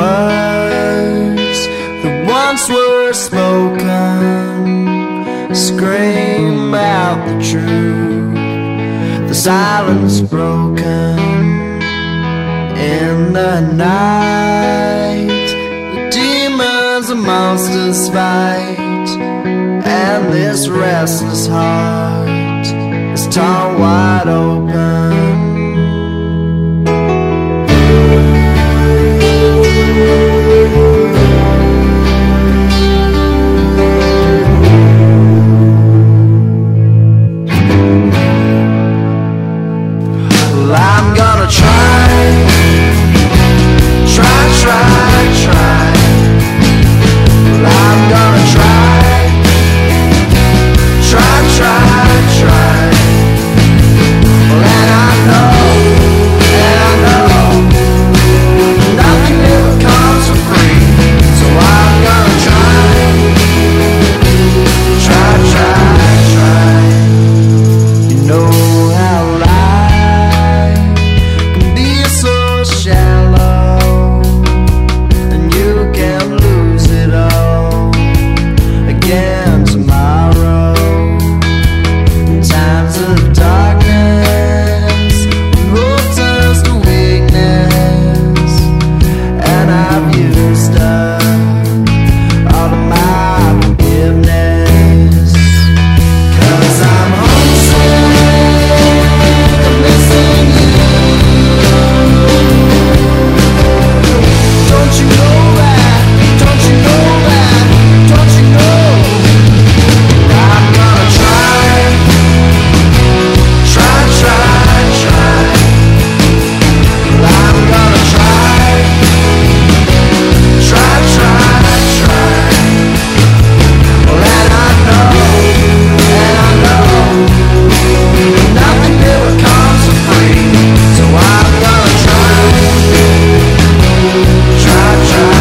words that once were spoken scream out the truth. The silence broken in the night. The demons and monsters fight, and this restless heart is torn wide open. I'm gonna try. Well, I'm gonna try. Well, and I know nothing ever comes for free. So I'm gonna try. You know how life can be so shallow, and you can lose it all again tomorrow. In times of darkness, when hope turns to weakness, and I've used up all of my forgiveness. 'Cause I'm homesick, I'm missing you. Don't you know that? Don't you know that? Don't you know? I'm gonna try. Well, I'm gonna try. Well, and I know nothing ever comes for free. So I'm gonna try.